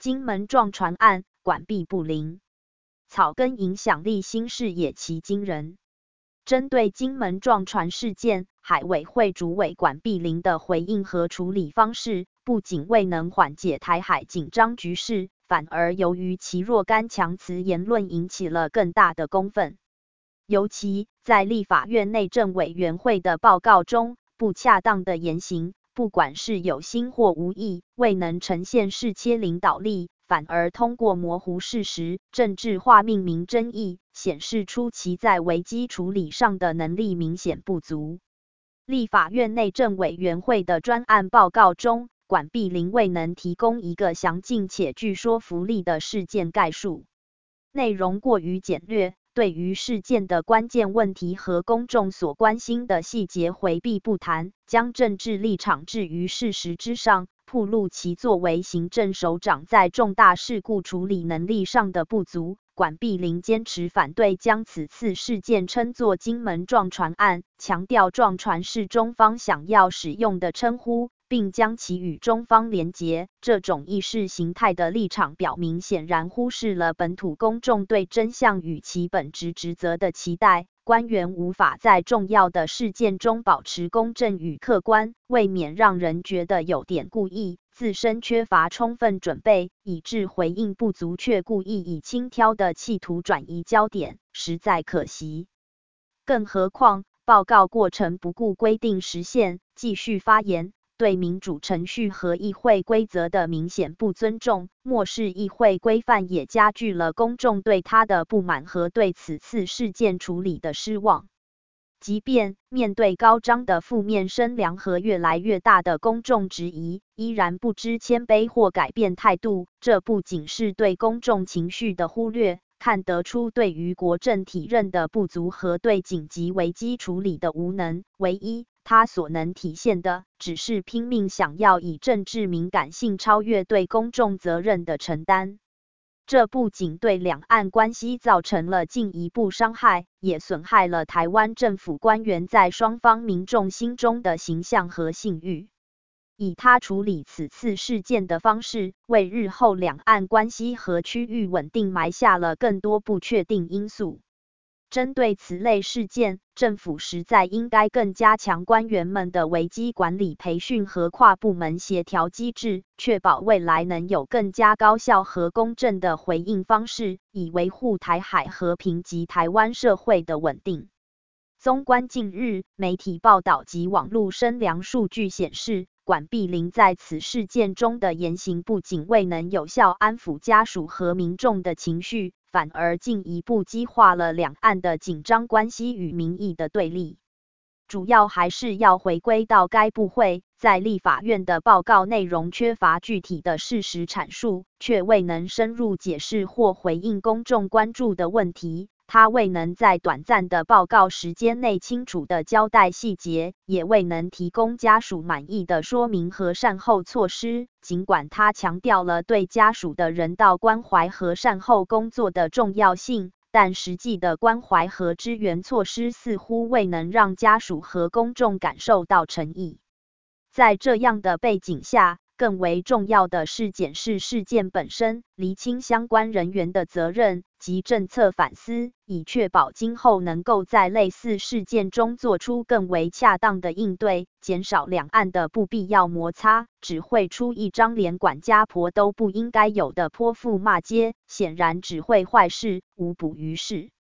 金门撞船案管闭不灵，草根影响力新视野其惊人。针对金门撞船事件，海委会主委管碧玲的回应和处理方式，不仅未能缓解台海紧张局势，反而由于其若干强词言论引起了更大的公愤。尤其在立法院内政委员会的报告中，不恰当的言行，不管是有心或无意，未能呈现适切领导力，反而通过模糊事实、政治化命名争议，显示出其在危机处理上的能力明显不足。立法院内政委员会的专案报告中，管碧玲未能提供一个详尽且具说服力的事件概述，内容过于简略，对于事件的关键问题和公众所关心的细节回避不谈，将政治立场置于事实之上，暴露其作为行政首长在重大事故处理能力上的不足。管碧玲坚持反对将此次事件称作金门撞船案，强调撞船是中方想要使用的称呼，并将其与中方连结。这种意识形态的立场表明，显然忽视了本土公众对真相与其本职职责的期待。官员无法在重要的事件中保持公正与客观，未免让人觉得有点故意，自身缺乏充分准备，以致回应不足，却故意以轻佻的企图转移焦点，实在可惜。更何况，报告过程不顾规定时限，继续发言，对民主程序和议会规则的明显不尊重，漠视议会规范，也加剧了公众对他的不满和对此次事件处理的失望。即便面对高涨的负面声量和越来越大的公众质疑，依然不知谦卑或改变态度，这不仅是对公众情绪的忽略，看得出对于国政体认的不足和对紧急危机处理的无能。唯一他所能体现的，只是拼命想要以政治敏感性超越对公众责任的承担。这不仅对两岸关系造成了进一步伤害，也损害了台湾政府官员在双方民众心中的形象和信誉。以他处理此次事件的方式，为日后两岸关系和区域稳定埋下了更多不确定因素。针对此类事件，政府实在应该更加强官员们的危机管理培训和跨部门协调机制，确保未来能有更加高效和公正的回应方式，以维护台海和平及台湾社会的稳定。纵观近日媒体报道及网络声量数据显示，管碧玲在此事件中的言行不仅未能有效安抚家属和民众的情绪，反而进一步激化了两岸的紧张关系与民意的对立。主要还是要回归到该部会在立法院的报告内容缺乏具体的事实阐述，却未能深入解释或回应公众关注的问题。他未能在短暂的报告时间内清楚地交代细节，也未能提供家属满意的说明和善后措施。尽管他强调了对家属的人道关怀和善后工作的重要性，但实际的关怀和支援措施似乎未能让家属和公众感受到诚意。在这样的背景下，更为重要的是检视事件本身，厘清相关人员的责任及政策反思，以确保今后能够在类似事件中做出更为恰当的应对，减少两岸的不必要摩擦。只会出一张连管家婆都不应该有的泼妇骂街，显然只会坏事，无补于事。